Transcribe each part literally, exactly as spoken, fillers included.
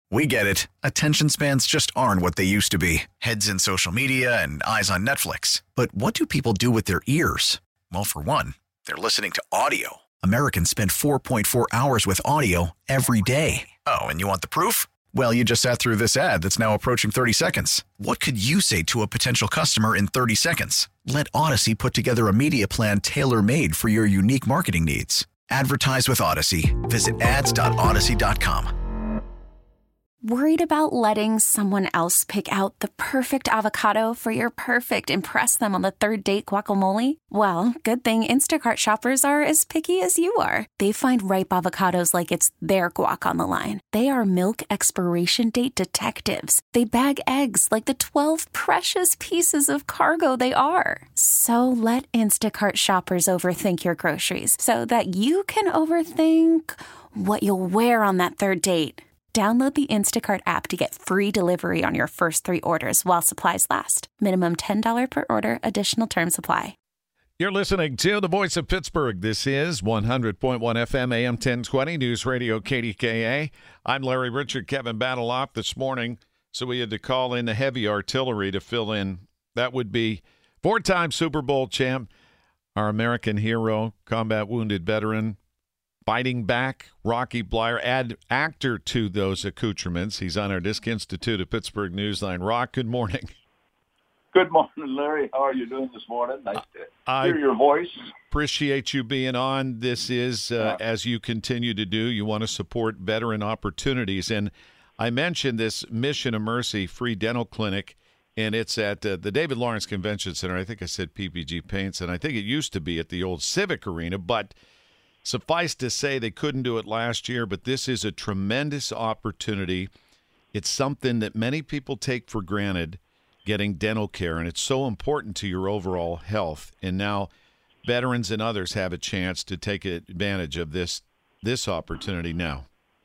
We get it. Attention spans just aren't what they used to be. Heads in social media and eyes on Netflix. But what do people do with their ears? Well, for one, they're listening to audio. Americans spend four point four hours with audio every day. Oh, and you want the proof? Well, you just sat through this ad that's now approaching thirty seconds. What could you say to a potential customer in thirty seconds? Let Odyssey put together a media plan tailor-made for your unique marketing needs. Advertise with Odyssey. Visit ads dot odyssey dot com. Worried about letting someone else pick out the perfect avocado for your perfect impress them on the third date guacamole? Well, good thing Instacart shoppers are as picky as you are. They find ripe avocados like it's their guac on the line. They are milk expiration date detectives. They bag eggs like the twelve precious pieces of cargo they are. So let Instacart shoppers overthink your groceries so that you can overthink what you'll wear on that third date. Download the Instacart app to get free delivery on your first three orders while supplies last. Minimum ten dollars per order. Additional terms apply. You're listening to the Voice of Pittsburgh. This is one hundred point one F M, A M ten twenty, News Radio K D K A. I'm Larry Richard. Kevin Battle off this morning, so we had to call in the heavy artillery to fill in. That would be four-time Super Bowl champ, our American hero, combat wounded veteran, fighting back, Rocky Bleier, add actor to those accoutrements. He's on our Disc Institute of Pittsburgh Newsline. Rock, good morning. Good morning, Larry. How are you doing this morning? Nice to I hear your voice. Appreciate you being on. This is, uh, yeah. as you continue to do, you want to support veteran opportunities. And I mentioned this Mission of Mercy free dental clinic, and it's at uh, the David Lawrence Convention Center. I think I said P P G Paints, and I think it used to be at the old Civic Arena, but suffice to say they couldn't do it last year, but this is a tremendous opportunity. It's something that many people take for granted, getting dental care, and it's so important to your overall health. And now veterans and others have a chance to take advantage of this this opportunity now.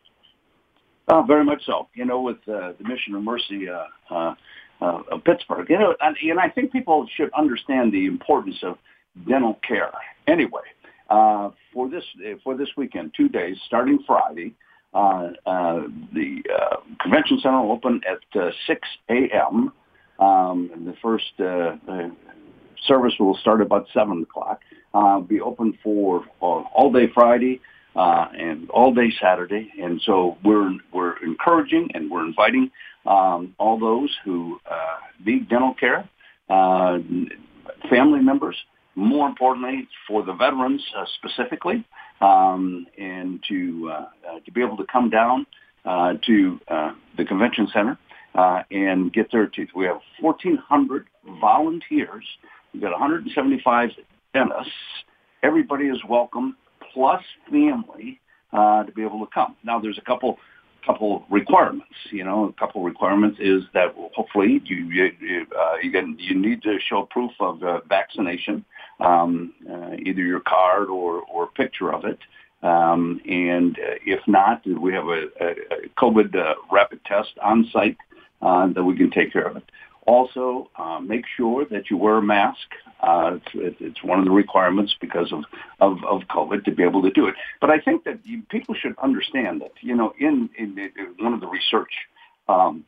Oh, very much so. You know, with uh, the Mission of Mercy uh, uh, uh, of Pittsburgh, you know, and, and I think people should understand the importance of dental care anyway. Uh, for this for this weekend, two days, starting Friday, uh, uh, the uh, convention center will open at uh, six a.m. Um, and the first uh, uh, service will start about seven o'clock. Uh, be open for uh, all day Friday uh, and all day Saturday. And so we're we're encouraging and we're inviting um, all those who uh, need dental care, uh, family members. More importantly, for the veterans uh, specifically, um, and to uh, uh, to be able to come down uh, to uh, the convention center uh, and get their teeth. We have fourteen hundred volunteers. We've got one hundred seventy-five dentists. Everybody is welcome, plus family, uh, to be able to come. Now, there's a couple couple requirements. You know, a couple requirements is that hopefully you you uh, you, get, you need to show proof of uh, vaccination. Um, uh, either your card or, or picture of it. Um, and uh, if not, we have a, a, a COVID uh, rapid test on site uh, that we can take care of it. Also, uh, make sure that you wear a mask. Uh, it's, it's one of the requirements because of, of, of COVID to be able to do it. But I think that you, people should understand that, you know, in, in, in one of the research um,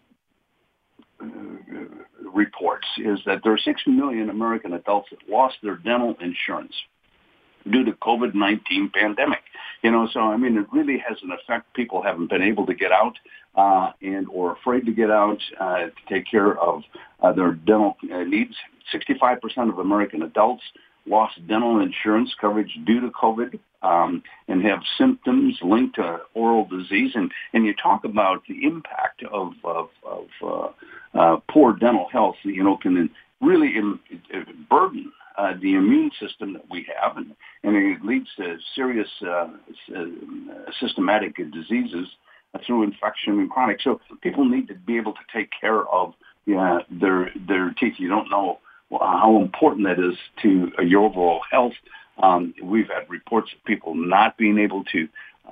uh, reports is that there are six million American adults that lost their dental insurance due to COVID nineteen pandemic. You know, so, I mean, it really has an effect. People haven't been able to get out uh, and or afraid to get out uh, to take care of uh, their dental uh, needs. sixty-five percent of American adults lost dental insurance coverage due to COVID um, and have symptoms linked to oral disease. And, and you talk about the impact of, of, of uh, uh, poor dental health, you know, can really in, in burden uh, the immune system that we have, and, and it leads to serious uh, uh, systematic diseases through infection and chronic. So people need to be able to take care of yeah, their their teeth. You don't know how important that is to your overall health. Um, we've had reports of people not being able to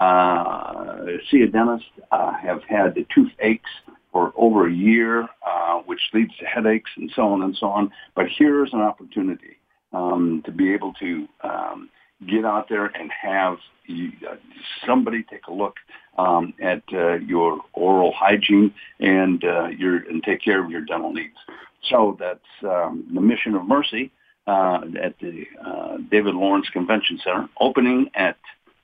uh, see a dentist, uh, have had the toothaches for over a year, uh, which leads to headaches and so on and so on. But here's an opportunity um, to be able to um, get out there and have you, uh, somebody take a look um, at uh, your oral hygiene and uh, your and take care of your dental needs. So that's um, the Mission of Mercy uh, at the uh, David Lawrence Convention Center, opening at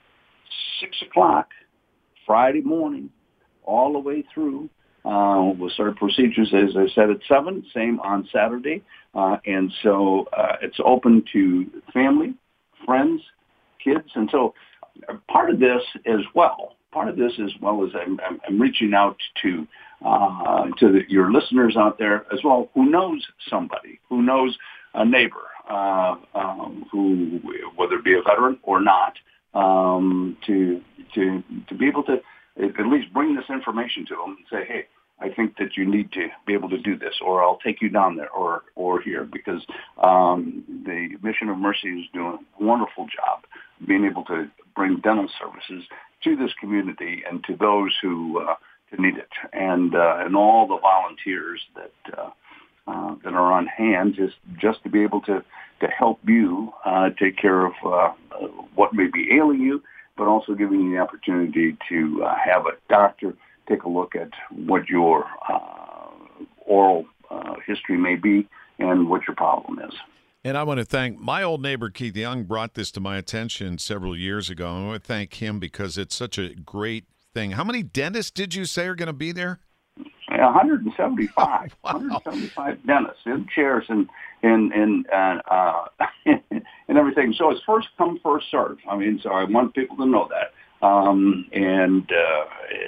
six o'clock Friday morning, all the way through. Uh, we'll start procedures, as I said, at seven. Same on Saturday, uh, and so uh, it's open to family, friends, kids, and so part of this as well. Part of this as well as I'm, I'm, I'm reaching out to uh, to the, your listeners out there as well who knows somebody, who knows a neighbor, uh, um, who whether it be a veteran or not, um, to to to be able to at least bring this information to them and say, hey, I think that you need to be able to do this, or I'll take you down there, or or here, because um, the Mission of Mercy is doing a wonderful job being able to bring dental services to this community and to those who uh, need it, and uh, and all the volunteers that uh, uh, that are on hand just just to be able to to help you uh, take care of uh, what may be ailing you, but also giving you the opportunity to uh, have a doctor take a look at what your uh, oral uh, history may be and what your problem is. And I want to thank my old neighbor, Keith Young, brought this to my attention several years ago. I want to thank him because it's such a great thing. How many dentists did you say are going to be there? one hundred seventy-five. Wow. one hundred seventy-five dentists in chairs and and and and, uh, and everything. So it's first come, first serve. I mean, so I want people to know that. Um, and, uh,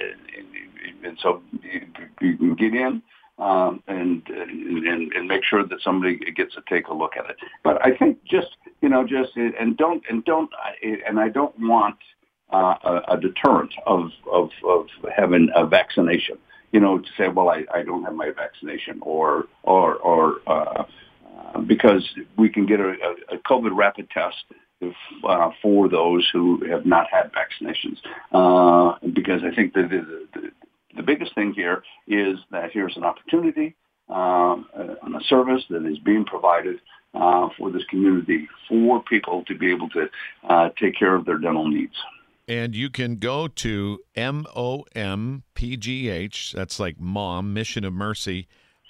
and and so you, you can get in um, and, and and make sure that somebody gets to take a look at it. But I think just you know just and don't and don't and I don't want uh, a, a deterrent of, of of having a vaccination. You know, to say, well, I, I don't have my vaccination, or or or uh, uh, because we can get a, a COVID rapid test if, uh, for those who have not had vaccinations. Uh, because I think that the, the, the biggest thing here is that here's an opportunity um, on a service that is being provided uh, for this community for people to be able to uh, take care of their dental needs. And you can go to M O M P G H, that's like Mom, Mission of Mercy,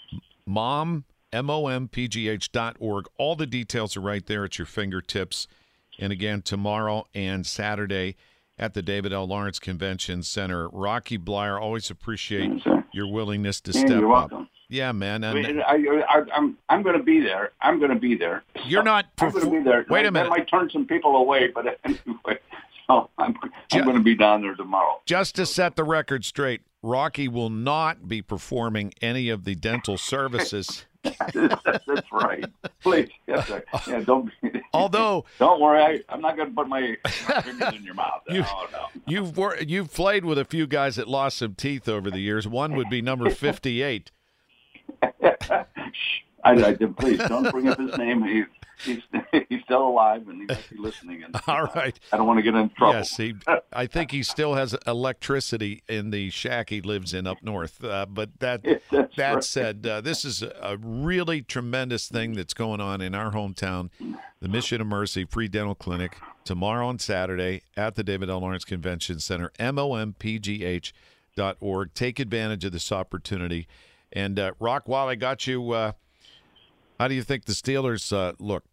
Mom, M O M P G H dot org. All the details are right there at your fingertips. And again, tomorrow and Saturday at the David L. Lawrence Convention Center. Rocky Bleier, always appreciate yes, your willingness to yeah, step you're up. welcome. Yeah, man. And I, I, I'm I'm going to be there. I'm going to be there. You're not. I'm going to be there. Wait a minute. That might turn some people away, but anyway. So I'm, I'm going to be down there tomorrow. Just to set the record straight, Rocky will not be performing any of the dental services. That's right. Please, yes, sir. Yeah, don't. Although, don't worry, I, I'm not going to put my, my fingers in your mouth. You, oh no. You've wor- you've played with a few guys that lost some teeth over the years. One would be number fifty-eight. I, I please don't bring up his name. He, he's he's still alive and he might be listening. And, All right. I don't want to get in trouble. Yes, he, I think he still has electricity in the shack he lives in up north. Uh, but that That's that right. said, uh, this is a really tremendous thing that's going on in our hometown. The Mission of Mercy Free Dental Clinic tomorrow and Saturday at the David L. Lawrence Convention Center, M O M P G H dot org. Take advantage of this opportunity. And, uh, Rock, while I got you, uh, how do you think the Steelers uh, look?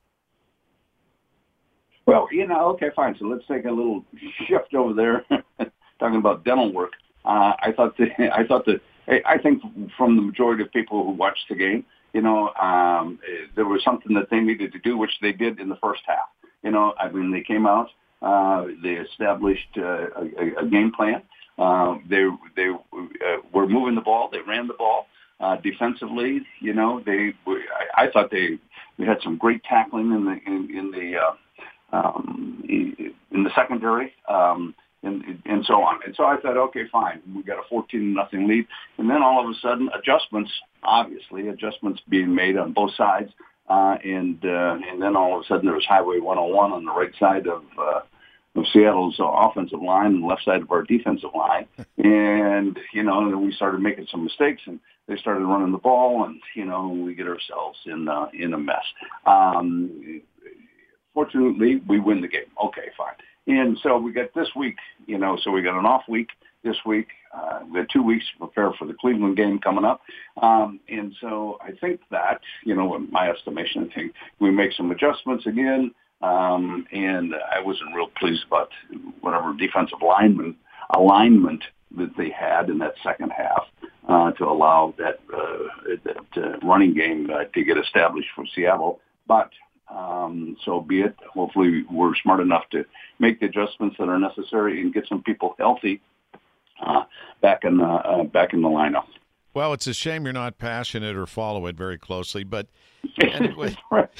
Well, you know, okay, fine. So let's take a little shift over there, talking about dental work. Uh, I thought the, I thought that, I think from the majority of people who watched the game, you know, um, there was something that they needed to do, which they did in the first half. You know, I mean, they came out, uh, they established uh, a, a game plan. Uh, they they uh, were moving the ball. They ran the ball. Uh, defensively, you know, they. I, I thought they we had some great tackling in the in, in the uh, um, in the secondary, um, and and so on. And so I thought, okay, fine, we got a fourteen nothing lead, and then all of a sudden, adjustments, obviously, adjustments being made on both sides, uh, and uh, and then all of a sudden there was Highway one oh one on the right side of. Uh, of Seattle's offensive line and left side of our defensive line. And, you know, and then we started making some mistakes and they started running the ball and, you know, we get ourselves in uh, in a mess. Um, fortunately, we win the game. Okay, fine. And so we got this week, you know, so we got an off week this week. Uh, we got two weeks to prepare for the Cleveland game coming up. Um, and so I think that, you know, in my estimation, I think we make some adjustments again. Um, and I wasn't real pleased about whatever defensive lineman alignment that they had in that second half uh, to allow that, uh, that uh, running game uh, to get established for Seattle. But um, so be it. Hopefully we're smart enough to make the adjustments that are necessary and get some people healthy uh, back in the, uh, back in the lineup. Well, it's a shame you're not passionate or follow it very closely, but anyway,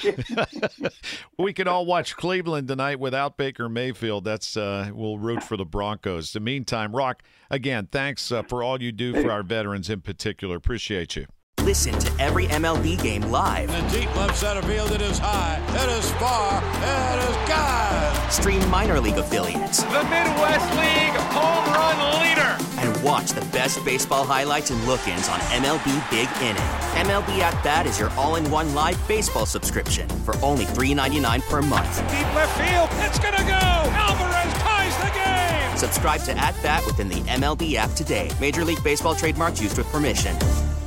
we can all watch Cleveland tonight without Baker Mayfield. That's uh, we'll root for the Broncos. In the meantime, Rock, again, thanks uh, for all you do for our veterans in particular. Appreciate you. Listen to every M L B game live. In the deep left center field, it is high, it is far, it is gone. Stream minor league affiliates. The Midwest League home run leader. And watch the best baseball highlights and look-ins on M L B Big Inning. M L B At Bat is your all-in-one live baseball subscription for only three dollars and ninety-nine cents per month. Deep left field, it's gonna go. Alvarez ties the game. Subscribe to At Bat within the M L B app today. Major League Baseball trademarks used with permission.